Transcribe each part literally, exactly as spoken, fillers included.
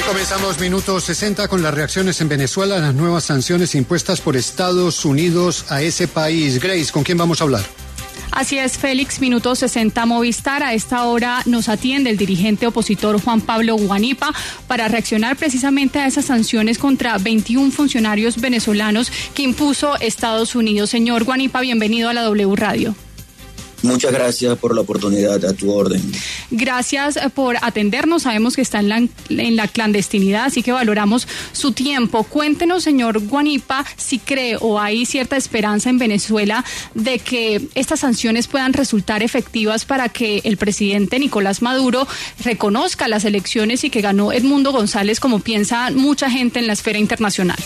Comenzamos minuto sesenta con las reacciones en Venezuela a las nuevas sanciones impuestas por Estados Unidos a ese país. Grace, ¿con quién vamos a hablar? Así es, Félix, minuto sesenta Movistar. A esta hora nos atiende el dirigente opositor Juan Pablo Guanipa para reaccionar precisamente a esas sanciones contra veintiún funcionarios venezolanos que impuso Estados Unidos. Señor Guanipa, bienvenido a la W Radio. Muchas gracias por la oportunidad, a tu orden. Gracias por atendernos, sabemos que está en la, en la clandestinidad, así que valoramos su tiempo. Cuéntenos, señor Guanipa, si cree o hay cierta esperanza en Venezuela de que estas sanciones puedan resultar efectivas para que el presidente Nicolás Maduro reconozca las elecciones y que ganó Edmundo González, como piensa mucha gente en la esfera internacional.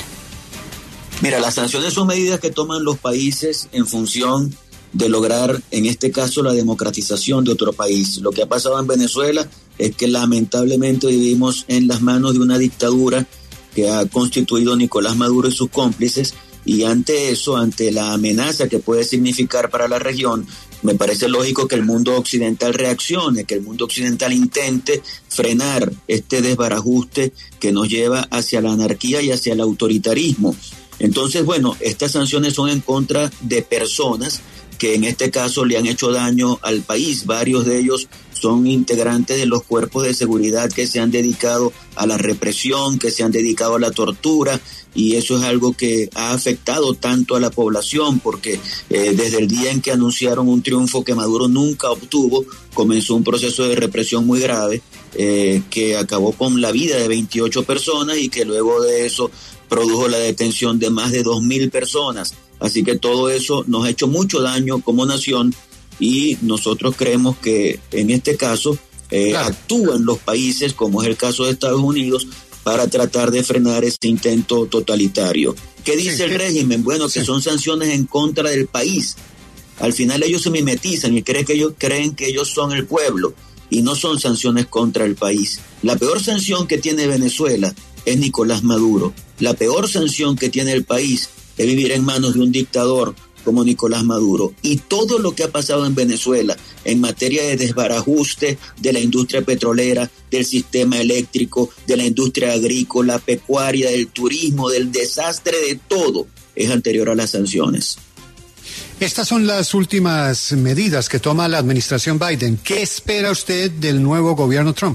Mira, las sanciones son medidas que toman los países en función de lograr, en este caso, la democratización de otro país. Lo que ha pasado en Venezuela es que lamentablemente vivimos en las manos de una dictadura que ha constituido Nicolás Maduro y sus cómplices, y ante eso, ante la amenaza que puede significar para la región, me parece lógico que el mundo occidental reaccione, que el mundo occidental intente frenar este desbarajuste que nos lleva hacia la anarquía y hacia el autoritarismo. Entonces, bueno, estas sanciones son en contra de personas que en este caso le han hecho daño al país. Varios de ellos son integrantes de los cuerpos de seguridad que se han dedicado a la represión, que se han dedicado a la tortura, y eso es algo que ha afectado tanto a la población, porque eh, desde el día en que anunciaron un triunfo que Maduro nunca obtuvo, comenzó un proceso de represión muy grave eh, que acabó con la vida de veintiocho personas y que luego de eso produjo la detención de más de dos mil personas. Así que todo eso nos ha hecho mucho daño como nación, y nosotros creemos que en este caso eh, claro. actúan los países, como es el caso de Estados Unidos, para tratar de frenar este intento totalitario. ¿Qué dice sí, el sí. régimen? Bueno, sí. que son sanciones en contra del país. Al final ellos se mimetizan y creen que ellos creen que ellos son el pueblo, y no son sanciones contra el país. La peor sanción que tiene Venezuela es Nicolás Maduro. La peor sanción que tiene el país es vivir en manos de un dictador como Nicolás Maduro. Y todo lo que ha pasado en Venezuela en materia de desbarajuste de la industria petrolera, del sistema eléctrico, de la industria agrícola, pecuaria, del turismo, del desastre, de todo, es anterior a las sanciones. Estas son las últimas medidas que toma la administración Biden. ¿Qué espera usted del nuevo gobierno Trump?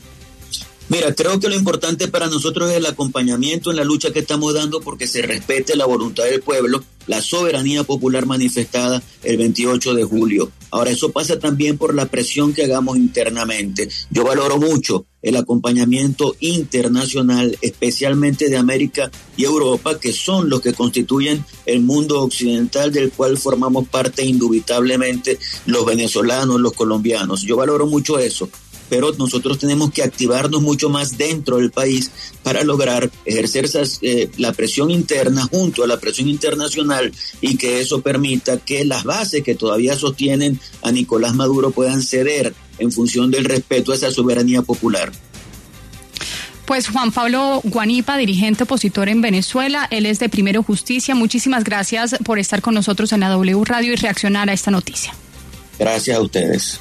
Mira, creo que lo importante para nosotros es el acompañamiento en la lucha que estamos dando, porque se respete la voluntad del pueblo, la soberanía popular manifestada el veintiocho de julio. Ahora, eso pasa también por la presión que hagamos internamente. Yo valoro mucho el acompañamiento internacional, especialmente de América y Europa, que son los que constituyen el mundo occidental del cual formamos parte indubitablemente los venezolanos, los colombianos. Yo valoro mucho eso. Pero nosotros tenemos que activarnos mucho más dentro del país para lograr ejercer esas, eh, la presión interna junto a la presión internacional, y que eso permita que las bases que todavía sostienen a Nicolás Maduro puedan ceder en función del respeto a esa soberanía popular. Pues Juan Pablo Guanipa, dirigente opositor en Venezuela, él es de Primero Justicia. Muchísimas gracias por estar con nosotros en la W Radio y reaccionar a esta noticia. Gracias a ustedes.